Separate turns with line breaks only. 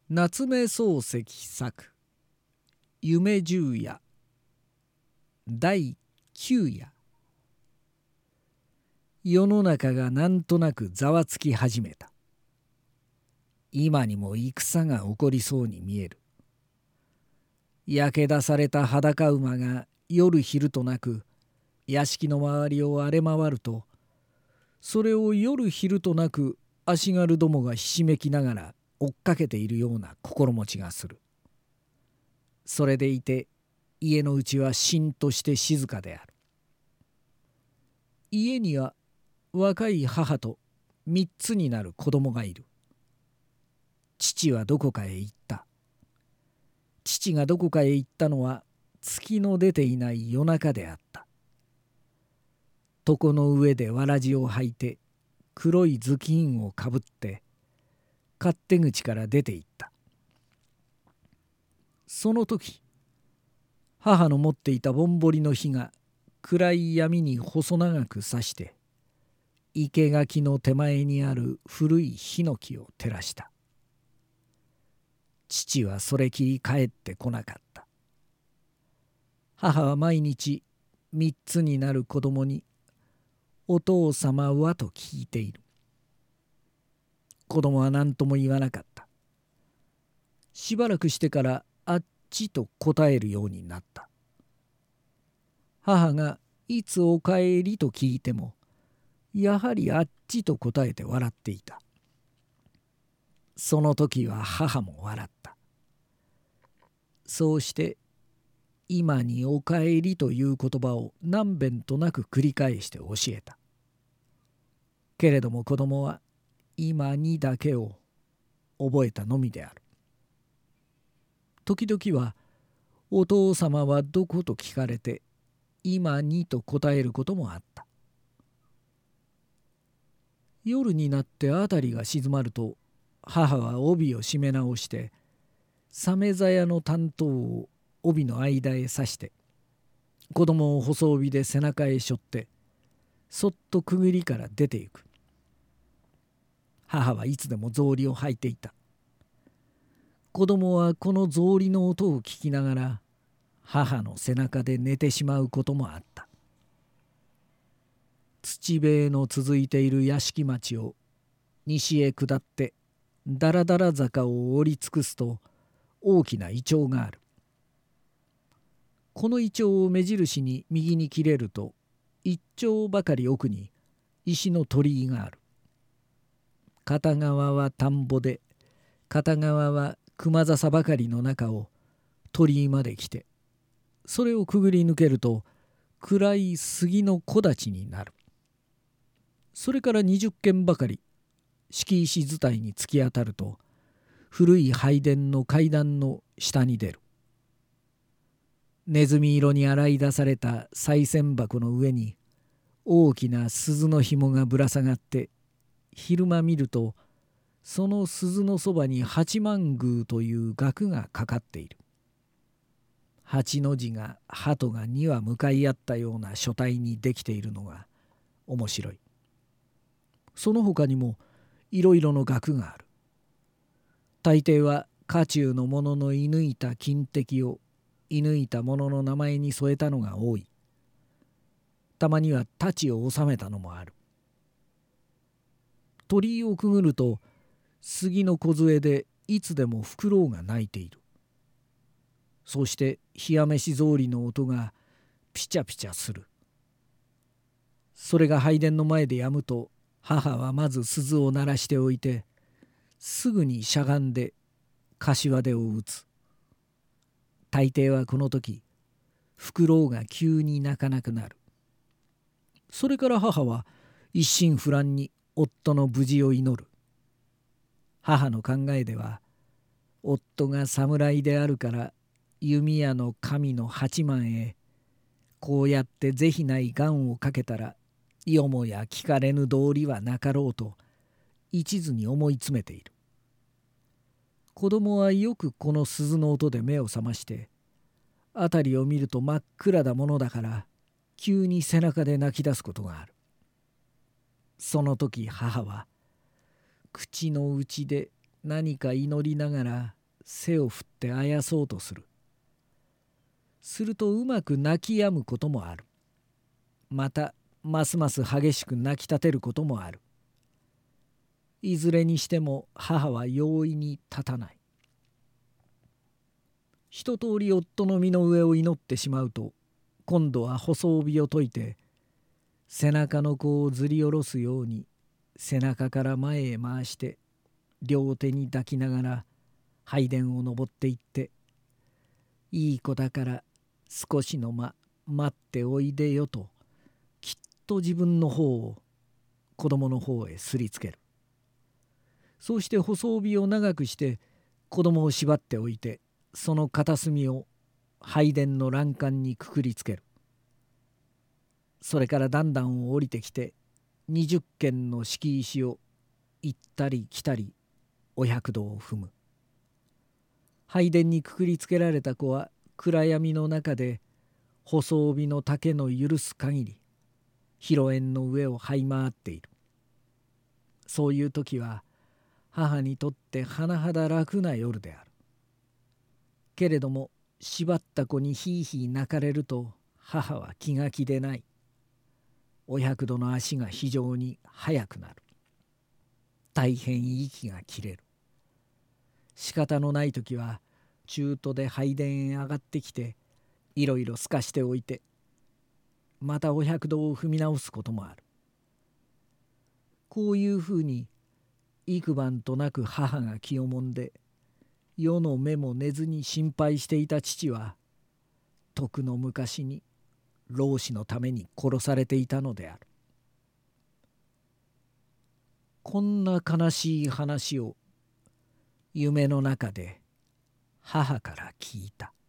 夏目漱石作夢十夜第9夜。世の中がなんとなくざわつき始めた。今にも戦が起こりそうに見える。焼け出された裸馬が夜昼となく屋敷の周りを荒れ回ると、それを夜昼となく足軽どもがひしめきながら追っかけているような心持ちがする。それでいて家のうちはしんとして静かである。家には若い母と3つになる子供がいる。父はどこかへ行った。父がどこかへ行ったのは月の出ていない夜中であった。床の上でわらじを履いて黒い頭巾をかぶって勝手口から出て行った。その時母の持っていたぼんぼりの火が暗い闇に細長くさして生垣の手前にある古いヒノキを照らした。父はそれきり帰ってこなかった。母は毎日3つになる子供にお父様はと聞いている。子供は何とも言わなかった。しばらくしてからあっちと答えるようになった。母がいつお帰りと聞いてもやはりあっちと答えて笑っていた。その時は母も笑った。そうして今にお帰りという言葉を何遍となく繰り返して教えた。けれども子供は今にだけを覚えたのみである。時々はお父様はどこと聞かれて今にと答えることもあった。夜になって辺りが静まると母は帯を締め直して鮫鞘の短刀を帯の間へ刺して子供を細帯で背中へ背負ってそっとくぐりから出て行く。母はいつでも草履を履いていた。子供はこの草履の音を聞きながら母の背中で寝てしまうこともあった。土塀の続いている屋敷町を西へ下ってだらだら坂を降り尽くすと大きなイチョウがある。このイチョウを目印に右に切れると一丁ばかり奥に石の鳥居がある。片側は田んぼで片側は熊笹ばかりの中を鳥居まで来てそれをくぐり抜けると暗い杉の木立になる。それから20軒ばかり敷石伝いに突き当たると古い拝殿の階段の下に出る。ネズミ色に洗い出された賽銭箱の上に大きな鈴の紐がぶら下がって昼間見るとその鈴のそばに八幡宮という額がかかっている。八の字が鳩が2羽向かい合ったような書体にできているのが面白い。その他にもいろいろの額がある。大抵は家中の者の射抜いた金滴を射抜いた者の名前に添えたのが多い。たまには太刀を収めたのもある。鳥居をくぐると杉の梢でいつでもフクロウが鳴いている。そうして冷や飯草履の音がピチャピチャする。それが拝殿の前でやむと母はまず鈴を鳴らしておいてすぐにしゃがんで柏手を打つ。大抵はこの時フクロウが急に鳴かなくなる。それから母は一心不乱に夫の無事を祈る。母の考えでは夫が侍であるから弓矢の神の八幡へこうやって是非ない願をかけたらよもや聞かれぬ道理はなかろうと一途に思い詰めている。子供はよくこの鈴の音で目を覚まして辺りを見ると真っ暗だものだから急に背中で泣き出すことがある。その時母は口の内で何か祈りながら背を振ってあやそうとする。するとうまく泣き止むこともある。またますます激しく泣き立てることもある。いずれにしても母は容易に立たない。一通り夫の身の上を祈ってしまうと、今度は細帯を解いて背中の子をずり下ろすように背中から前へ回して両手に抱きながら拝殿を登っていって、いい子だから少しの間待っておいでよと、きっと自分の方を子供の方へすりつける。そうして細帯を長くして子供を縛っておいて、その片隅を拝殿の欄干にくくりつける。それから段々を降りてきて20軒の敷石を行ったり来たりお百度を踏む。拝殿にくくりつけられた子は暗闇の中で細帯の丈の許す限り広縁の上を這い回っている。そういう時は母にとって甚だ楽な夜である。けれども縛った子にひいひい泣かれると母は気が気でない。お百度の足が非常に速くなる。大変息が切れる。仕方のない時は中途で拝殿へ上がってきていろいろすかしておいて、またお百度を踏み直すこともある。こういうふうに幾晩となく母が気をもんで、夜の目も寝ずに心配していた父は、とくの昔に老子のために殺されていたのである。こんな悲しい話を夢の中で母から聞いた。